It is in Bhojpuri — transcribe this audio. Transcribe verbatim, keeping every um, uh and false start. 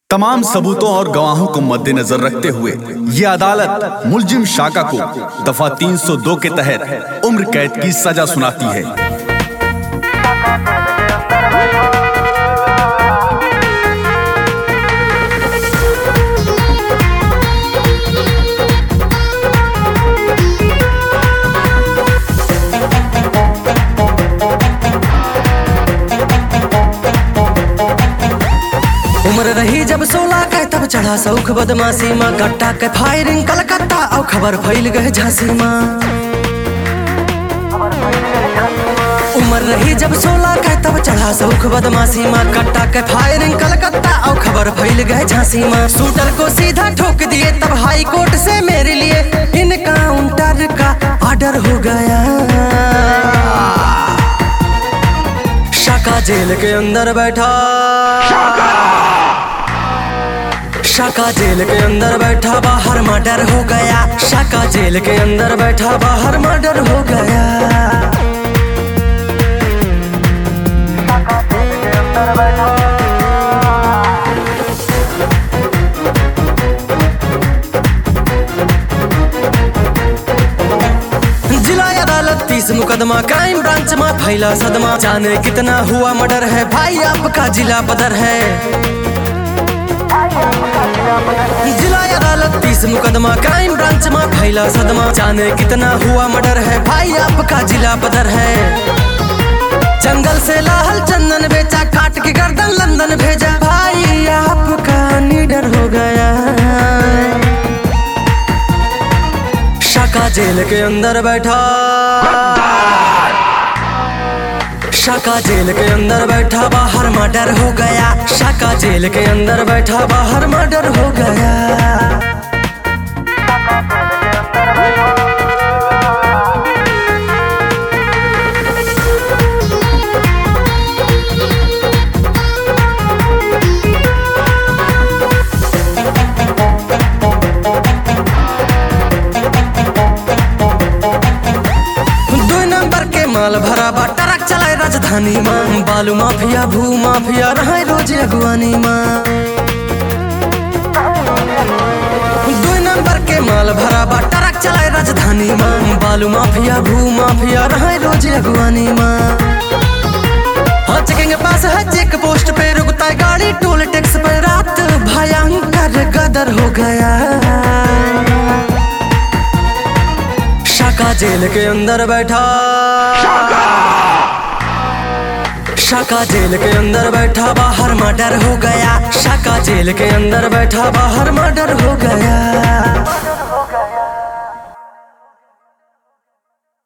तमाम सबूतों और गवाहों को मद्देनजर रखते हुए ये अदालत मुलजिम शाका को दफा तीन सौ दो के तहत उम्र कैद की सजा सुनाती है। उम्र रही जब सोलह के तब चढ़ा सौख बदमाशी माँ कट्टा के फायरिंग कलकत्ता और खबर फैल गए झांसी माँ। उम्र रही जब सोलह के तब चढ़ा सौख बदमाशी माँ कट्टा के फायरिंग कलकत्ता और खबर फैल गए झांसी माँ। शूटर को सीधा ठोक दिए तब हाई कोर्ट से मेरे लिए इनकाउंटर का ऑर्डर हो गया। शाका जेल के अंदर बैठा शाका जेल के अंदर बैठा बाहर मर्डर हो गया। शाका जेल के अंदर बैठा बाहर मर्डर हो गया। शाका जेल के अंदर बैठा जिला अदालत तीस मुकदमा क्राइम ब्रांच में फैला सदमा। जाने कितना हुआ मर्डर है भाई आपका जिला बदर है। जिला अदालत तीस मुकदमा क्राइम ब्रांच में फैला सदमा। जाने कितना हुआ मर्डर है भाई आपका जिला बदर है। जंगल से लाहल चंदन बेचा काट के गर्दन लंदन भेजा भाई आपका निडर हो गया। शाका जेल के अंदर बैठा शाका जेल के अंदर बैठा बाहर मर्डर हो गया। शाका जेल के अंदर बैठा बाहर मर्डर हो गया। माल भरा बा ट्रक चलाए राजधानी माँ। बालू माफिया भू माफिया रहा रोज अगुवानी माँ। दो नंबर के माल भरा बा ट्रक चलाए राजधानी माँ। बालू माफिया भू माफिया रहा रोज अगुवानी माँ। हाँ चेकिंग पास है चेक पोस्ट पे रुकता है गाड़ी टोल टैक्स पे रात भयंकर गदर हो गया। शाका जेल के अंदर बैठा शाका जेल के अंदर बैठा बाहर मर्डर हो गया। शाका जेल के अंदर बैठा बाहर मर्डर हो गया।